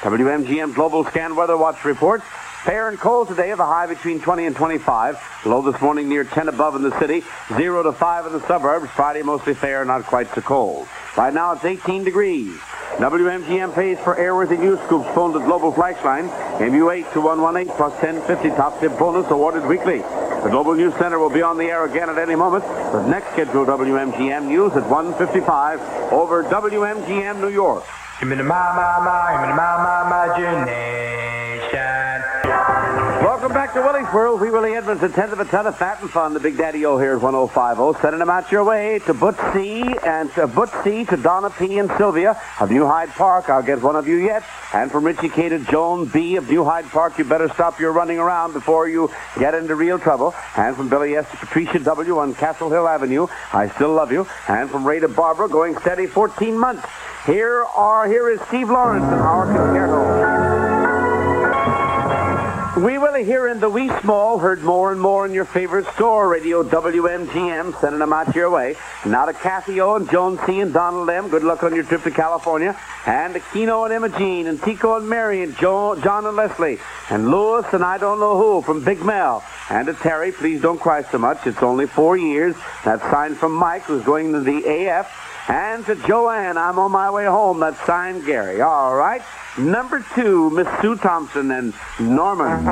WMGM Global Scan Weather Watch reports. Fair and cold today, the high between 20 and 25. Low this morning near 10 above in the city, 0 to 5 in the suburbs. Friday mostly fair, not quite so cold. Right now it's 18 degrees. WMGM pays for airworthy news scoops. Phone the Global Flash Line, MU8-2118 plus 1050 top tip bonus awarded weekly. The Global News Center will be on the air again at any moment. The next scheduled WMGM news at 1:55 over WMGM New York. Welcome back to Willie's World. Wee Willie Edmonds, a tenth of a ton of fat and fun. The Big Daddy O here is 1050. Sending them out your way to Butch C. and Butch C. to Donna P. and Sylvia of New Hyde Park. I'll get one of you yet. And from Richie K. to Joan B. of New Hyde Park, you better stop your running around before you get into real trouble. And from Billy S. to Patricia W. on Castle Hill Avenue, I still love you. And from Ray to Barbara, going steady 14 months. Here is Steve Lawrence and our concerto. Wee Willie here in the Wee Small, heard more and more in your favorite store, Radio WMGM, sending them out your way. Now to Kathy O. and Joan C. and Donald M. Good luck on your trip to California. And to Keno and Imogene and Tico and Mary and John and Leslie and Louis and I don't know who from Big Mel. And to Terry, please don't cry so much. It's only 4 years. That's signed from Mike, who's going to the AF. And to Joanne, I'm on my way home. That's signed Gary. All right. Number 2, Miss Sue Thompson and Norman.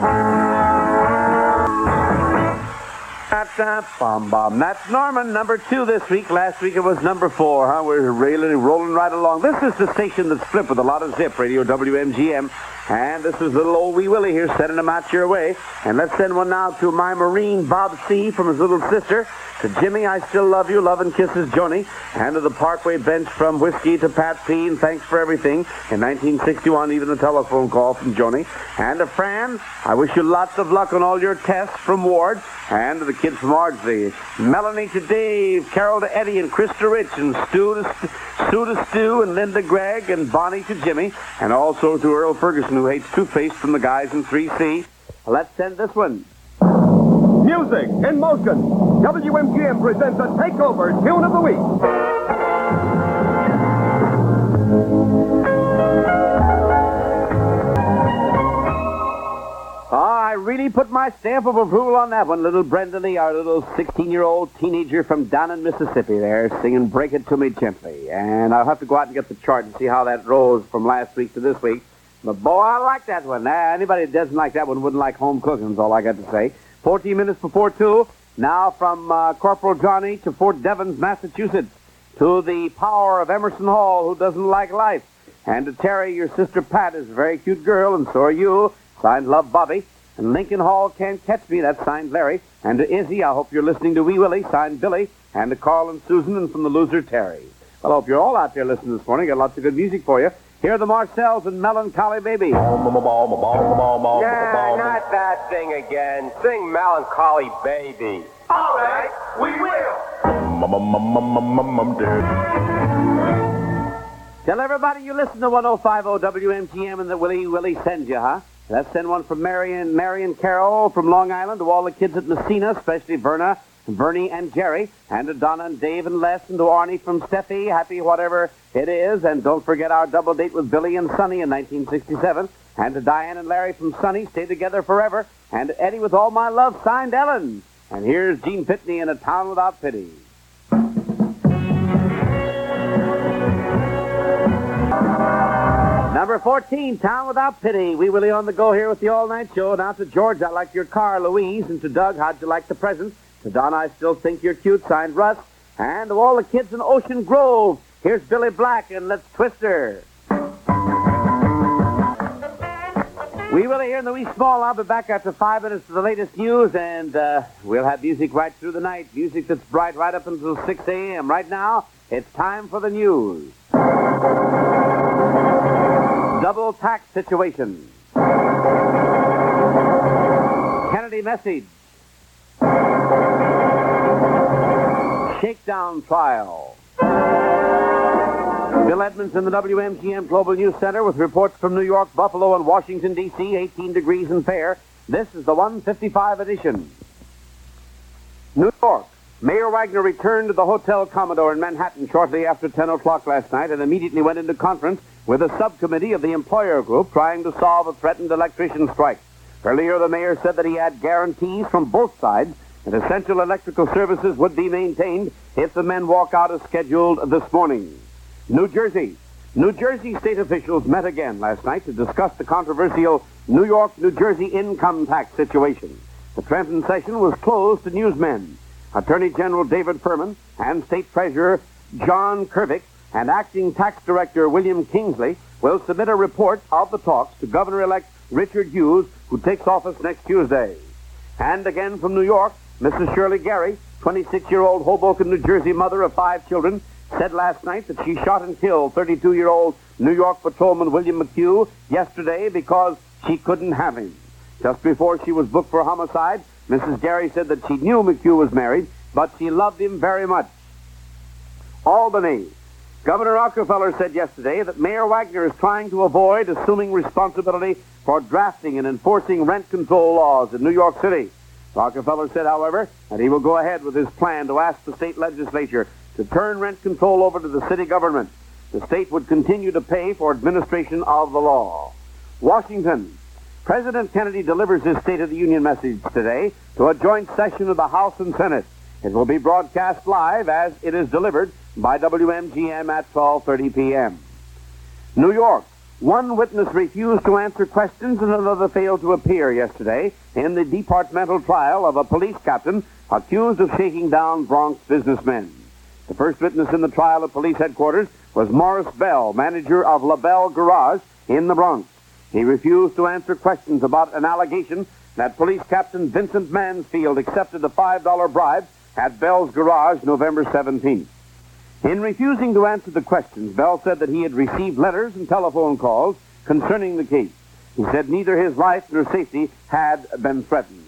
That's Norman, number 2 this week. Last week it was number 4, huh? We're really rolling right along. This is the station that's flipped with a lot of zip, Radio WMGM. And this is little old Wee Willie here, sending them out your way. And let's send one now to my Marine, Bob C., from his little sister. To Jimmy, I still love you. Love and kisses, Joni. And to the Parkway bench from Whiskey to Pat P. And thanks for everything. In 1961, even a telephone call from Joni. And to Fran, I wish you lots of luck on all your tests from Ward. And to the kids from Ardsley. Melanie to Dave, Carol to Eddie, and Chris to Rich, and Sue to Stu, and Linda Gregg, and Bonnie to Jimmy. And also to Earl Ferguson, who hates toothpaste, from the guys in 3C. Let's send this one. Music in motion. WMGM presents a takeover tune of the week. I really put my stamp of approval on that one. Little Brenda Lee, our little 16-year-old teenager from down in Mississippi there, singing Break It To Me Gently. And I'll have to go out and get the chart and see how that rose from last week to this week. But, boy, I like that one. Anybody that doesn't like that one wouldn't like home cooking, is all I got to say. 14 minutes before 2. Now from Corporal Johnny to Fort Devens, Massachusetts. To the power of Emerson Hall, who doesn't like life. And to Terry, your sister Pat is a very cute girl, and so are you. Signed, Love, Bobby. And Lincoln Hall can't catch me. That's signed, Larry. And to Izzy, I hope you're listening to Wee Willie. Signed, Billy. And to Carl and Susan, and from the loser, Terry. Well, I hope you're all out there listening this morning. Got lots of good music for you. Here are the Marcells and Melancholy Baby. Yeah, not that thing again. Sing Melancholy Baby. All right, we will. Tell everybody you listen to 1050 WMGM and that Willie sends you, huh? Let's send one from Marion Carroll from Long Island to all the kids at Messina, especially Verna, Bernie, and Jerry, and to Donna and Dave and Les, and to Arnie from Steffi, happy whatever it is, and don't forget our double date with Billy and Sonny in 1967, and to Diane and Larry from Sonny, stay together forever, and to Eddie with all my love, signed Ellen. And here's Gene Pitney in A Town Without Pity. Number 14, Town Without Pity. Wee Willie on the go here with the all-night show. Now to George, I like your car, Louise. And to Doug, how'd you like the presents? To Don, I still think you're cute, signed Russ. And to all the kids in Ocean Grove, here's Billy Black and Let's Twist Her. Wee Willie here in the Wee Small. I'll be back after 5 minutes for the latest news, and we'll have music right through the night. Music that's bright right up until 6 a.m. Right now, it's time for the news. Double tax situation. Kennedy message. Shakedown trial. Bill Edmonds in the WMGM Global News Center with reports from New York, Buffalo, and Washington, D.C., 18 degrees and fair. This is the 155 edition. New York. Mayor Wagner returned to the Hotel Commodore in Manhattan shortly after 10 o'clock last night and immediately went into conference with a subcommittee of the employer group trying to solve a threatened electrician strike. Earlier, the mayor said that he had guarantees from both sides that essential electrical services would be maintained if the men walk out as scheduled this morning. New Jersey. New Jersey state officials met again last night to discuss the controversial New York-New Jersey income tax situation. The Trenton session was closed to newsmen. Attorney General David Furman and State Treasurer John Kervick and Acting Tax Director William Kingsley will submit a report of the talks to Governor-elect Richard Hughes, who takes office next Tuesday. And again from New York, Mrs. Shirley Gary, 26-year-old Hoboken, New Jersey mother of 5 children, said last night that she shot and killed 32-year-old New York patrolman William McHugh yesterday because she couldn't have him. Just before she was booked for homicide, Mrs. Gary said that she knew McHugh was married, but she loved him very much. Albany. Governor Rockefeller said yesterday that Mayor Wagner is trying to avoid assuming responsibility for drafting and enforcing rent control laws in New York City. Rockefeller said, however, that he will go ahead with his plan to ask the state legislature to turn rent control over to the city government. The state would continue to pay for administration of the law. Washington. President Kennedy delivers his State of the Union message today to a joint session of the House and Senate. It will be broadcast live as it is delivered by WMGM at 12:30 p.m. New York. One witness refused to answer questions and another failed to appear yesterday in the departmental trial of a police captain accused of shaking down Bronx businessmen. The first witness in the trial at police headquarters was Morris Bell, manager of LaBelle Garage in the Bronx. He refused to answer questions about an allegation that police captain Vincent Mansfield accepted a $5 bribe at Bell's garage November 17th. In refusing to answer the questions, Bell said that he had received letters and telephone calls concerning the case. He said neither his life nor safety had been threatened.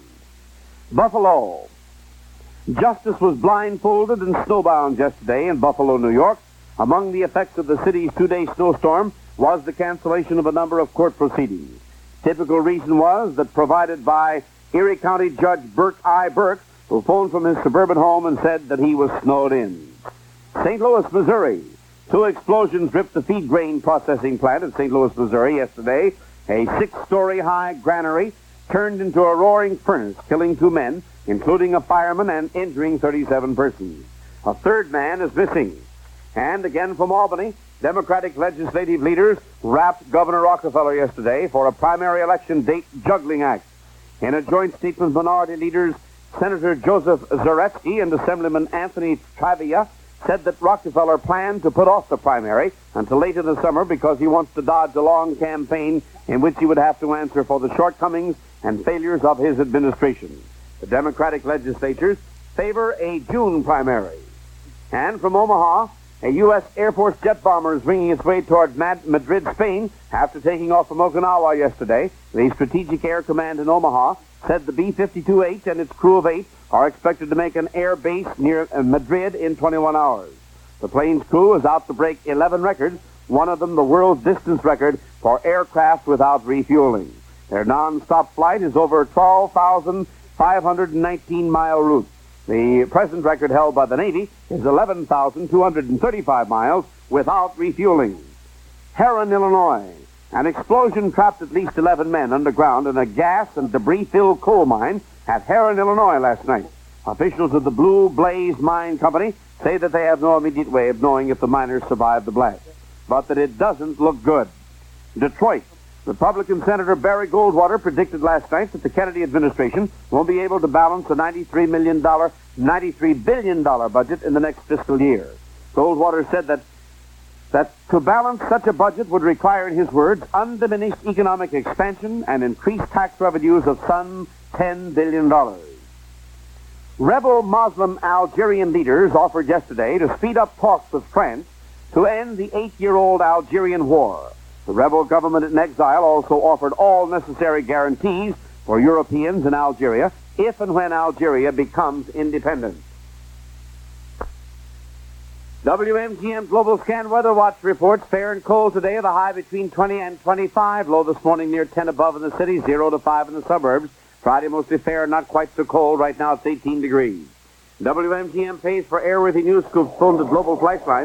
Buffalo. Justice was blindfolded and snowbound yesterday in Buffalo, New York. Among the effects of the city's 2-day snowstorm was the cancellation of a number of court proceedings. Typical reason was that provided by Erie County Judge Burke I. Burke, who phoned from his suburban home and said that he was snowed in. St. Louis, Missouri. 2 explosions ripped the feed grain processing plant at St. Louis, Missouri yesterday. A 6-story high granary turned into a roaring furnace, killing 2 men, including a fireman, and injuring 37 persons. A 3rd man is missing. And again from Albany, Democratic legislative leaders wrapped Governor Rockefeller yesterday for a primary election date juggling act. In a joint statement, minority leaders Senator Joseph Zaretsky and Assemblyman Anthony Travia said that Rockefeller planned to put off the primary until late in the summer because he wants to dodge a long campaign in which he would have to answer for the shortcomings and failures of his administration. The Democratic legislatures favor a June primary. And from Omaha, a U.S. Air Force jet bomber is winging its way toward Madrid, Spain, after taking off from Okinawa yesterday. The Strategic Air Command in Omaha said the B-52H and its crew of 8 are expected to make an air base near Madrid in 21 hours. The plane's crew is out to break 11 records, one of them the world's distance record for aircraft without refueling. Their non-stop flight is over 12,519-mile route. The present record held by the Navy is 11,235 miles without refueling. Heron, Illinois. An explosion trapped at least 11 men underground in a gas and debris-filled coal mine at Heron, Illinois last night. Officials of the Blue Blaze Mine Company say that they have no immediate way of knowing if the miners survived the blast, but that it doesn't look good. Detroit. Republican Senator Barry Goldwater predicted last night that the Kennedy administration won't be able to balance a $93 billion budget in the next fiscal year. Goldwater said that to balance such a budget would require, in his words, undiminished economic expansion and increased tax revenues of some $10 billion. Rebel Muslim Algerian leaders offered yesterday to speed up talks with France to end the 8-year-old Algerian war. The rebel government in exile also offered all necessary guarantees for Europeans in Algeria if and when Algeria becomes independent. WMGM Global Scan Weather Watch reports fair and cold today, the high between 20 and 25, low this morning near 10 above in the city, 0 to 5 in the suburbs. Friday mostly fair, not quite so cold. Right now it's 18 degrees. WMGM pays for airworthy news scoops phoned to Global Flash Line.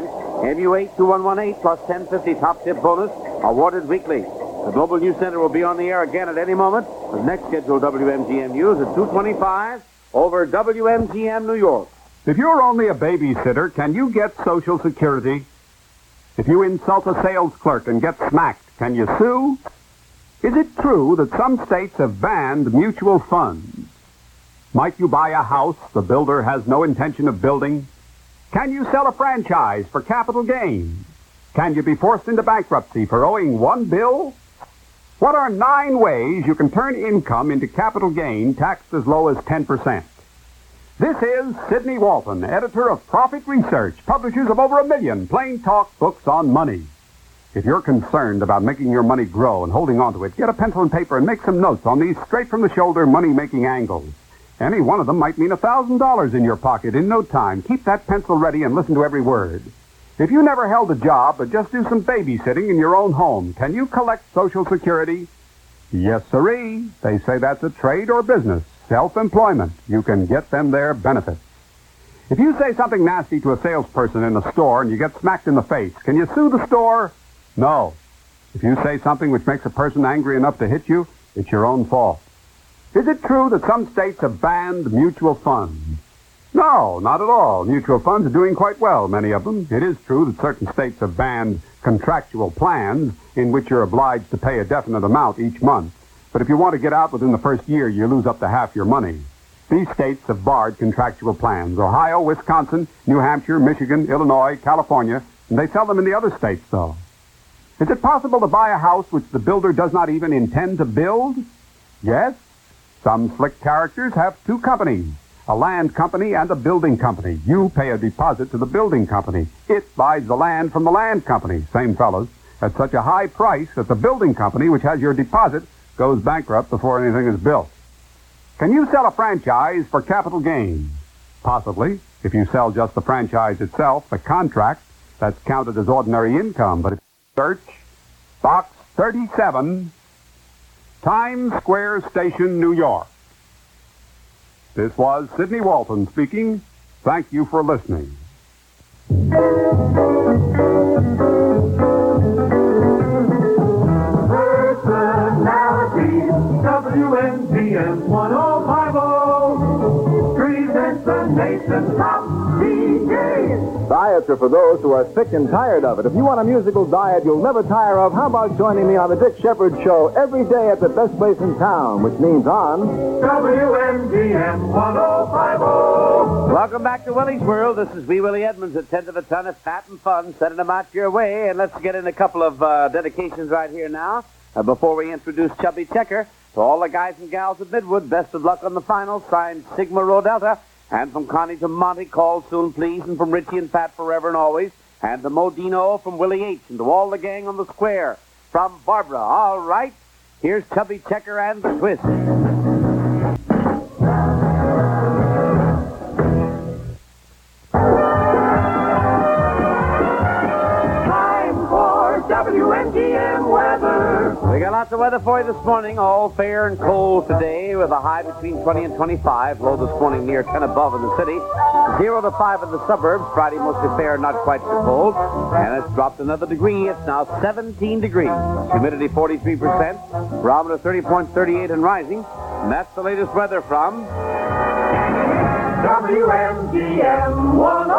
MU82118 plus 1050 top tip bonus awarded weekly. The Global News Center will be on the air again at any moment. The next scheduled WMGM news at 2:25 over WMGM New York. If you're only a babysitter, can you get Social Security? If you insult a sales clerk and get smacked, can you sue? Is it true that some states have banned mutual funds? Might you buy a house the builder has no intention of building? Can you sell a franchise for capital gain? Can you be forced into bankruptcy for owing one bill? What are 9 ways you can turn income into capital gain taxed as low as 10%? This is Sidney Walton, editor of Profit Research, publishers of over 1 million plain talk books on money. If you're concerned about making your money grow and holding on to it, get a pencil and paper and make some notes on these straight-from-the-shoulder money-making angles. Any one of them might mean $1,000 in your pocket in no time. Keep that pencil ready and listen to every word. If you never held a job but just do some babysitting in your own home, can you collect Social Security? Yes, sirree. They say that's a trade or business. Self-employment. You can get them their benefits. If you say something nasty to a salesperson in a store and you get smacked in the face, can you sue the store? No. If you say something which makes a person angry enough to hit you, it's your own fault. Is it true that some states have banned mutual funds? No, not at all. Mutual funds are doing quite well, many of them. It is true that certain states have banned contractual plans in which you're obliged to pay a definite amount each month. But if you want to get out within the first year, you lose up to half your money. These states have barred contractual plans. Ohio, Wisconsin, New Hampshire, Michigan, Illinois, California, and they sell them in the other states, though. Is it possible to buy a house which the builder does not even intend to build? Yes. Some slick characters have 2 companies, a land company and a building company. You pay a deposit to the building company. It buys the land from the land company, same fellows, at such a high price that the building company, which has your deposit, goes bankrupt before anything is built. Can you sell a franchise for capital gain? Possibly. If you sell just the franchise itself, the contract, that's counted as ordinary income. But if you search Box 37, Times Square Station, New York. This was Sidney Walton speaking. Thank you for listening. Personality, WMGM 1050 presents the nation's top DJs. Diets are for those who are sick and tired of it. If you want a musical diet you'll never tire of, how about joining me on the Dick Shepherd Show every day at the best place in town, which means on WMGM 1050. Welcome back to Willie's World. This is Wee Willie Edmonds at 10 to the ton of fat and fun, sending them out your way. And let's get in a couple of dedications right here now. Before we introduce Chubby Checker, to all the guys and gals at Midwood, best of luck on the final. Signed Sigma Rho Delta. And from Connie to Monty, call soon, please. And from Richie and Pat, forever and always. And to Modino from Willie H. And to all the gang on the square. From Barbara. All right. Here's Chubby Checker and the Twist. WMGM weather. We got lots of weather for you this morning. All fair and cold today with a high between 20 and 25. Low this morning near 10 above in the city. 0 to 5 in the suburbs. Friday mostly fair, not quite so cold. And it's dropped another degree. It's now 17 degrees. Humidity 43%. Barometer 30.38 and rising. And that's the latest weather from WMGM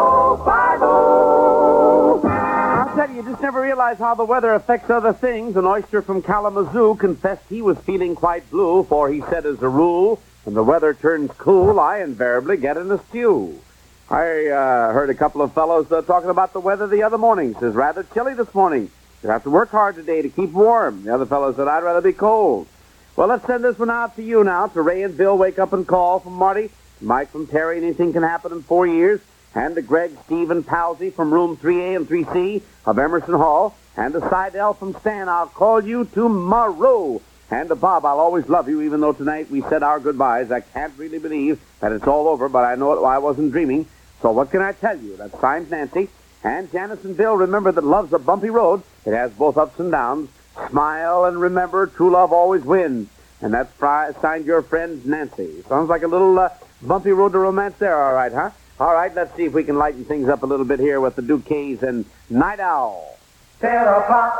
1050. I'll tell you, you just never realize how the weather affects other things. An oyster from Kalamazoo confessed he was feeling quite blue, for he said, as a rule, when the weather turns cool, I invariably get in a stew. I heard a couple of fellows talking about the weather the other morning. Says, rather chilly this morning. You have to work hard today to keep warm. The other fellow said, I'd rather be cold. Well, let's send this one out to you now, to Ray and Bill, Wake Up and Call, from Marty, Mike from Terry, Anything Can Happen in 4 years, and to Greg, Steve, and Palsy from room 3A and 3C of Emerson Hall, and to Seidel from Stan, I'll call you tomorrow. And to Bob, I'll always love you, even though tonight we said our goodbyes. I can't really believe that it's all over, but I know I wasn't dreaming. So what can I tell you? That's signed Nancy. And Janice and Bill, remember that love's a bumpy road. It has both ups and downs. Smile and remember, true love always wins. And that's signed your friend Nancy. Sounds like a little bumpy road to romance there, all right, huh? All right, let's see if we can lighten things up a little bit here with the Duquesnes and Night Owl. 10 o'clock.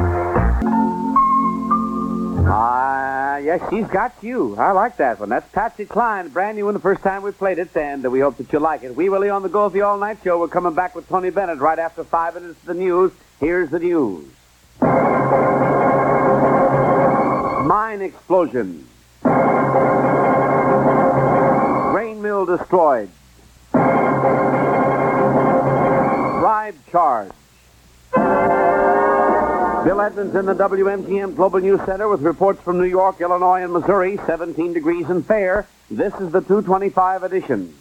Yes, she's got you. I like that one. That's Patsy Cline, brand new one the first time we played it, and we hope that you like it. We Willie on the Go with the All Night Show. We're coming back with Tony Bennett right after 5 minutes of the news. Here's the news. Mine explosion. Grain mill destroyed. Bribe charge. Bill Edmonds in the WMGM Global News Center with reports from New York, Illinois, and Missouri, 17 degrees and fair. This is the 225 edition.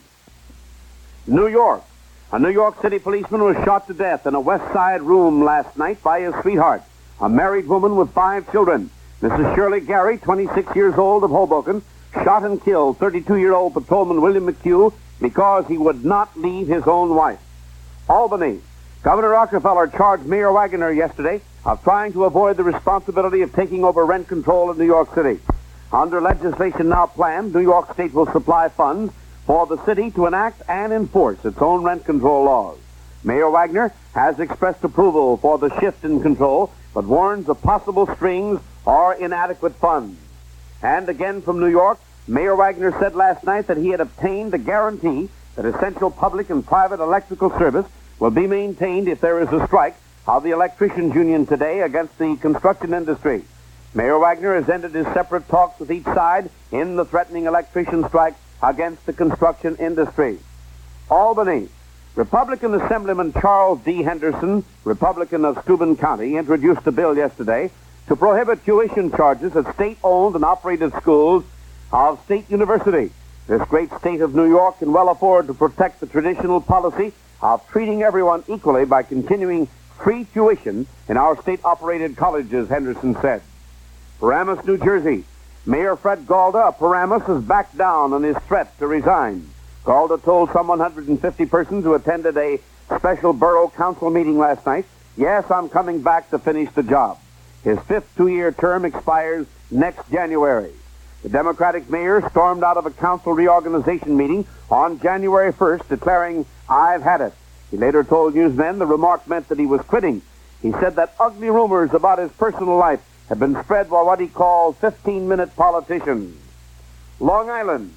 New York. A New York City policeman was shot to death in a West Side room last night by his sweetheart, a married woman with 5 children. Mrs. Shirley Gary, 26 years old, of Hoboken, shot and killed 32-year-old patrolman William McHugh because he would not leave his own wife. Albany. Governor Rockefeller charged Mayor Wagner yesterday of trying to avoid the responsibility of taking over rent control in New York City. Under legislation now planned, New York State will supply funds for the city to enact and enforce its own rent control laws. Mayor Wagner has expressed approval for the shift in control, but warns of possible strings or inadequate funds. And again from New York, Mayor Wagner said last night that he had obtained a guarantee that essential public and private electrical service will be maintained if there is a strike of the electricians union today against the construction industry. Mayor Wagner has ended his separate talks with each side in the threatening electrician strike against the construction industry. Albany. Republican Assemblyman Charles D. Henderson, Republican of Steuben County, introduced a bill yesterday to prohibit tuition charges at state-owned and operated schools of State University. This great state of New York can well afford to protect the traditional policy of treating everyone equally by continuing free tuition in our state-operated colleges, Henderson said. Paramus, New Jersey. Mayor Fred Galda of Paramus has backed down on his threat to resign. Galda told some 150 persons who attended a special borough council meeting last night, "Yes, I'm coming back to finish the job." His 5th 2-year term expires next January. The Democratic mayor stormed out of a council reorganization meeting on January 1st, declaring, "I've had it." He later told newsmen the remark meant that he was quitting. He said that ugly rumors about his personal life had been spread by what he called 15-minute politicians. Long Island.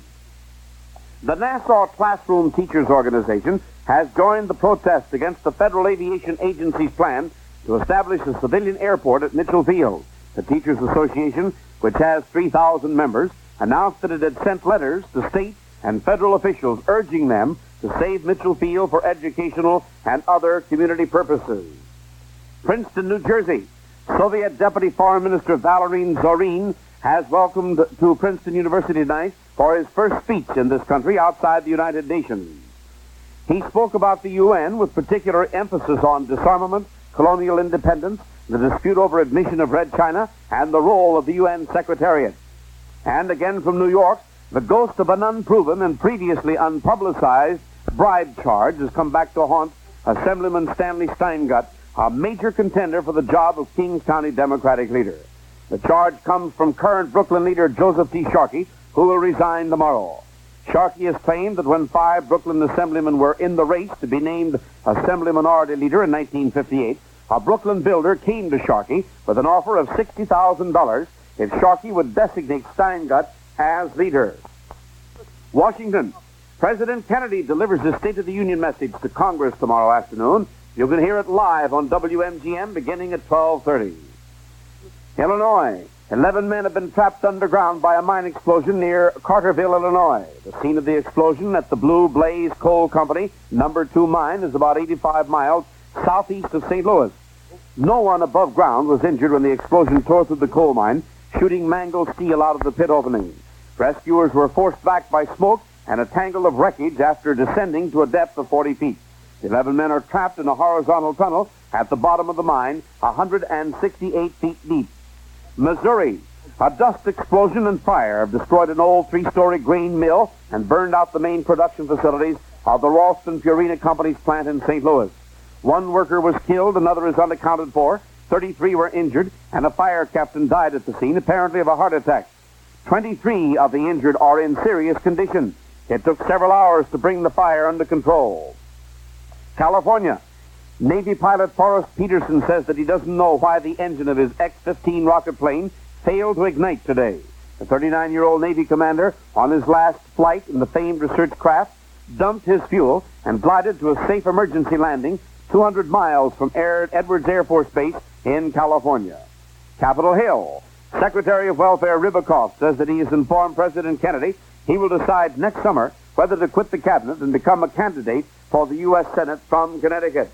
The Nassau Classroom Teachers Organization has joined the protest against the Federal Aviation Agency's plan to establish a civilian airport at Mitchell Field. The Teachers Association, which has 3,000 members, announced that it had sent letters to state and federal officials urging them to save Mitchell Field for educational and other community purposes. Princeton, New Jersey. Soviet Deputy Foreign Minister Valery Zorin has welcomed to Princeton University tonight for his first speech in this country outside the United Nations. He spoke about the UN with particular emphasis on disarmament, colonial independence, the dispute over admission of Red China, and the role of the UN Secretariat. And again from New York, the ghost of an unproven and previously unpublicized bribe charge has come back to haunt Assemblyman Stanley Steingut, a major contender for the job of Kings County Democratic leader. The charge comes from current Brooklyn leader Joseph T. Sharkey, who will resign tomorrow. Sharkey has claimed that when 5 Brooklyn assemblymen were in the race to be named Assembly Minority Leader in 1958, a Brooklyn builder came to Sharkey with an offer of $60,000 if Sharkey would designate Steingut as leader. Washington. President Kennedy delivers his State of the Union message to Congress tomorrow afternoon. You can hear it live on WMGM beginning at 12:30. Illinois. 11 men have been trapped underground by a mine explosion near Carterville, Illinois. The scene of the explosion at the Blue Blaze Coal Company number 2 mine is about 85 miles southeast of St. Louis. No one above ground was injured when the explosion tore through the coal mine, shooting mangled steel out of the pit opening. Rescuers were forced back by smoke and a tangle of wreckage after descending to a depth of 40 feet. 11 men are trapped in a horizontal tunnel at the bottom of the mine, 168 feet deep. Missouri. A dust explosion and fire have destroyed an old 3-story grain mill and burned out the main production facilities of the Ralston Purina Company's plant in St. Louis. 1 worker was killed, another is unaccounted for, 33 were injured, and a fire captain died at the scene, apparently of a heart attack. 23 of the injured are in serious condition. It took several hours to bring the fire under control. California. Navy pilot Forrest Peterson says that he doesn't know why the engine of his X-15 rocket plane failed to ignite today. The 39-year-old Navy commander, on his last flight in the famed research craft, dumped his fuel and glided to a safe emergency landing 200 miles from Edwards Air Force Base in California. Capitol Hill. Secretary of Welfare Ribicoff says that he has informed President Kennedy he will decide next summer whether to quit the cabinet and become a candidate for the U.S. Senate from Connecticut.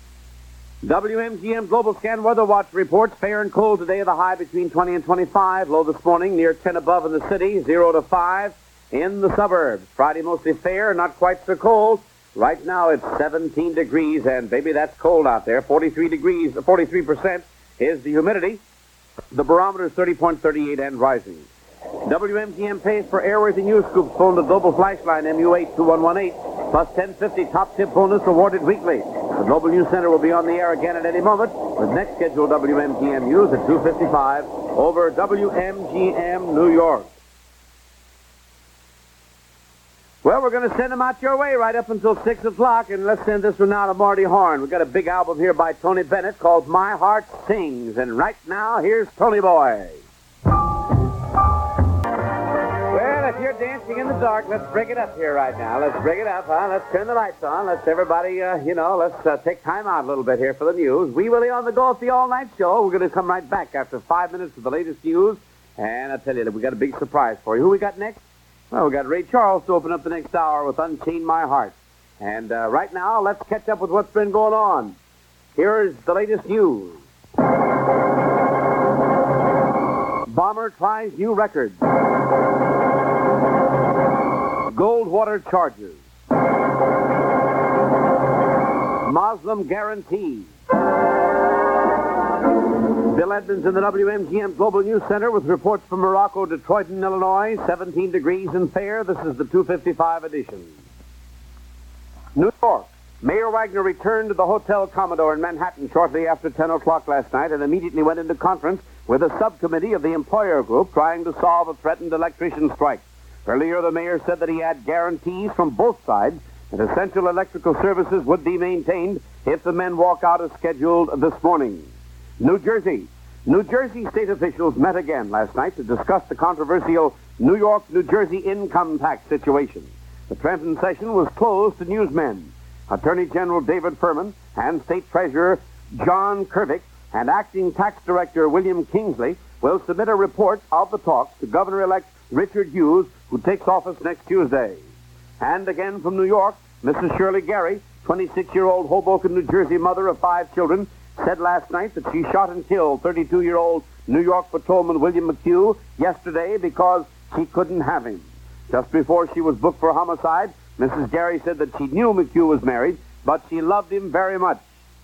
WMGM Global Scan Weather Watch reports fair and cold today, the high between 20 and 25. Low this morning near 10 above in the city, 0 to 5 in the suburbs. Friday mostly fair, not quite so cold. Right now it's 17 degrees, and baby, that's cold out there. 43 degrees, 43% is the humidity. The barometer is 30.38 and rising. WMGM pays for airworthy news scoops. Phone the Global Flash line, MU8-2118, plus 1050 top tip bonus awarded weekly. The Global News Center will be on the air again at any moment with next scheduled WMGM news at 2:55 over WMGM New York. Well, we're going to send them out your way right up until 6 o'clock, and let's send this one now to Marty Horn. We've got a big album here by Tony Bennett called My Heart Sings, and right now, here's Tony Boy. Well, if you're dancing in the dark, let's break it up here right now. Let's break it up, huh? Let's turn the lights on. Let's everybody, let's take time out a little bit here for the news. Wee Willie on the go with the all-night show. We're going to come right back after 5 minutes with the latest news, and I tell you that we got a big surprise for you. Who we got next? Well, we got Ray Charles to open up the next hour with Unchain My Heart. And right now, let's catch up with what's been going on. Here's the latest news. Bomber tries new records. Goldwater charges. Muslim guarantee. Bill Edmonds in the WMGM Global News Center with reports from Morocco, Detroit, and Illinois. 17 degrees and fair. This is the 2:55 edition. New York. Mayor Wagner returned to the Hotel Commodore in Manhattan shortly after 10 o'clock last night and immediately went into conference with a subcommittee of the employer group trying to solve a threatened electrician strike. Earlier, the mayor said that he had guarantees from both sides that essential electrical services would be maintained if the men walk out as scheduled this morning. New Jersey. New Jersey state officials met again last night to discuss the controversial New York-New Jersey income tax situation. The Trenton session was closed to newsmen. Attorney General David Furman and State Treasurer John Kervick and Acting Tax Director William Kingsley will submit a report of the talks to Governor-elect Richard Hughes, who takes office next Tuesday. And again from New York, Mrs. Shirley Gary, 26-year-old Hoboken, New Jersey mother of 5 children, said last night that she shot and killed 32-year-old New York patrolman William McHugh yesterday because she couldn't have him. Just before she was booked for homicide, Mrs. Gary said that she knew McHugh was married, but she loved him very much.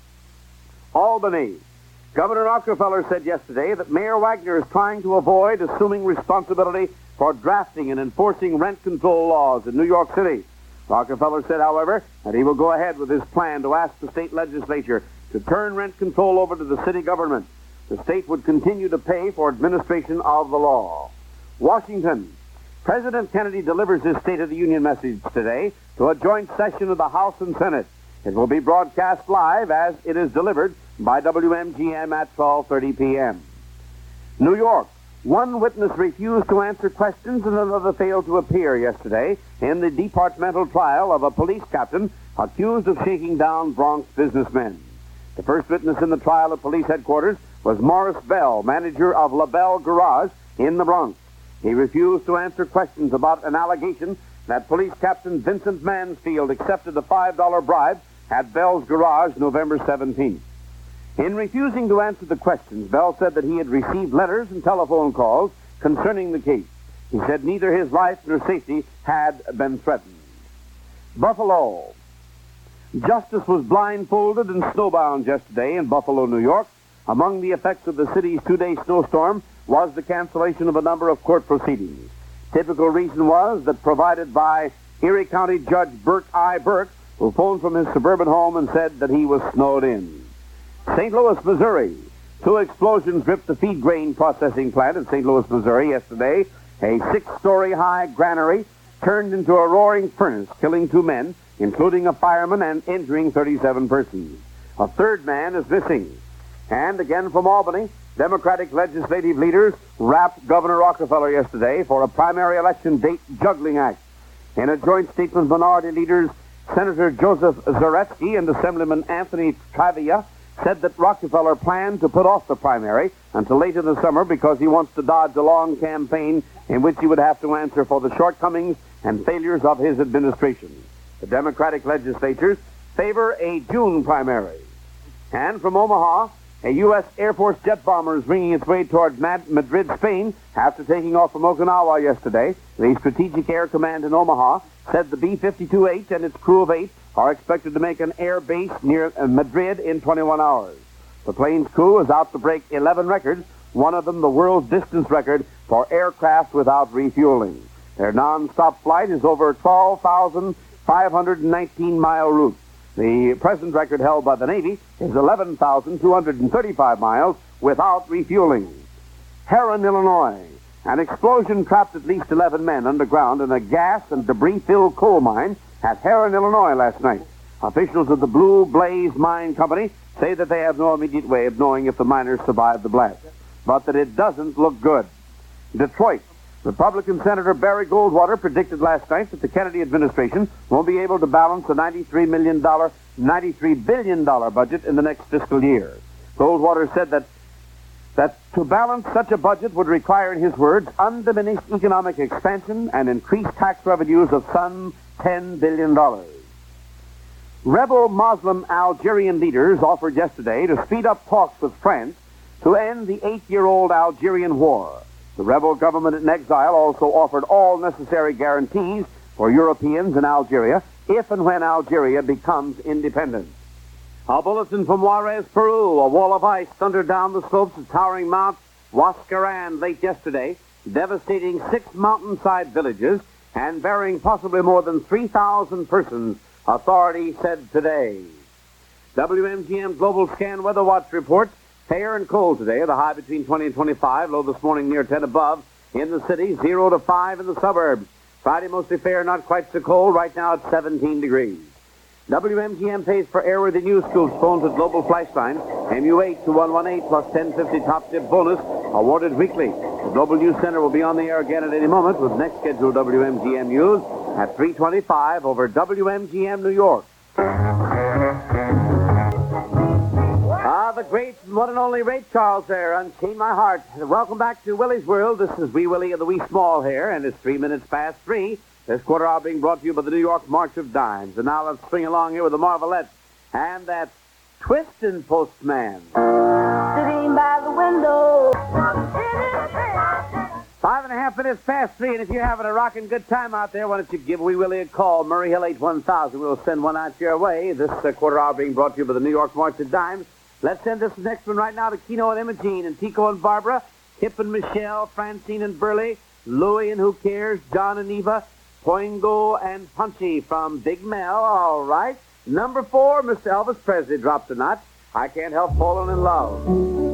Albany. Governor Rockefeller said yesterday that Mayor Wagner is trying to avoid assuming responsibility for drafting and enforcing rent control laws in New York City. Rockefeller said, however, that he will go ahead with his plan to ask the state legislature to turn rent control over to the city government. The state would continue to pay for administration of the law. Washington. President Kennedy delivers his State of the Union message today to a joint session of the House and Senate. It will be broadcast live as it is delivered by WMGM at 12:30 p.m. New York. One witness refused to answer questions and another failed to appear yesterday in the departmental trial of a police captain accused of shaking down Bronx businessmen. The first witness in the trial at police headquarters was Morris Bell, manager of LaBelle Garage in the Bronx. He refused to answer questions about an allegation that police captain Vincent Mansfield accepted a $5 bribe at Bell's Garage November 17th. In refusing to answer the questions, Bell said that he had received letters and telephone calls concerning the case. He said neither his life nor safety had been threatened. Buffalo. Justice was blindfolded and snowbound yesterday in Buffalo, New York. Among the effects of the city's 2-day snowstorm was the cancellation of a number of court proceedings. Typical reason was that provided by Erie County Judge Burt I. Burke, who phoned from his suburban home and said that he was snowed in. St. Louis, Missouri. 2 explosions ripped the feed grain processing plant in St. Louis, Missouri yesterday. A 6-story high granary turned into a roaring furnace, killing 2 men, including a fireman, and injuring 37 persons. A 3rd man is missing. And again from Albany, Democratic legislative leaders wrapped Governor Rockefeller yesterday for a primary election date juggling act. In a joint statement, minority leaders Senator Joseph Zaretsky and Assemblyman Anthony Travia said that Rockefeller planned to put off the primary until late in the summer because he wants to dodge a long campaign in which he would have to answer for the shortcomings and failures of his administration. The Democratic legislatures favor a June primary. And from Omaha, a U.S. Air Force jet bomber is bringing its way toward Madrid, Spain, after taking off from Okinawa yesterday. The Strategic Air Command in Omaha said the B-52H and its crew of 8 are expected to make an air base near Madrid in 21 hours. The plane's crew is out to break 11 records, one of them the world's distance record for aircraft without refueling. Their non-stop flight is over 12,519-mile route. The present record held by the Navy is 11,235 miles without refueling. Herron, Illinois. An explosion trapped at least 11 men underground in a gas and debris-filled coal mine at Herron, Illinois last night. Officials of the Blue Blaze Mine Company say that they have no immediate way of knowing if the miners survived the blast, but that it doesn't look good. Detroit. Republican Senator Barry Goldwater predicted last night that the Kennedy administration won't be able to balance the $93 billion budget in the next fiscal year. Goldwater said that to balance such a budget would require, in his words, undiminished economic expansion and increased tax revenues of some $10 billion. Rebel Muslim Algerian leaders offered yesterday to speed up talks with France to end the 8-year-old Algerian war. The rebel government in exile also offered all necessary guarantees for Europeans in Algeria if and when Algeria becomes independent. A bulletin from Juarez, Peru. A wall of ice thundered down the slopes of towering Mount Huascarán late yesterday, devastating 6 mountainside villages and burying possibly more than 3,000 persons, authorities said today. WMGM Global Scan Weather Watch reports fair and cold today. The high between 20 and 25, low this morning near 10 above in the city, 0 to 5 in the suburbs. Friday mostly fair, not quite so cold. Right now it's 17 degrees. WMGM pays for airworthy news schools phones with global flash line. MU8 to 118 plus 1050 top tip bonus awarded weekly. The Global News Center will be on the air again at any moment with next scheduled WMGM news at 3:25 over WMGM New York. The great one and only Ray Charles there, Unchain My Heart. Welcome back to Willie's World. This is Wee Willie of the Wee Small here, and it's 3 minutes past 3. This quarter hour being brought to you by the New York March of Dimes. And now let's swing along here with the Marvelettes and that Twistin' Postman. Sitting by the window. 5.5 minutes past 3, and if you're having a rocking good time out there, why don't you give Wee Willie a call, Murray Hill 81000. We'll send one out your way. This quarter hour being brought to you by the New York March of Dimes. Let's send this next one right now to Keno and Imogene and Tico and Barbara, Kip and Michelle, Francine and Burley, Louie and Who Cares, John and Eva, Poingo and Punchy from Big Mel. All right. Number 4, Mr. Elvis Presley dropped a notch. I Can't Help Falling in Love.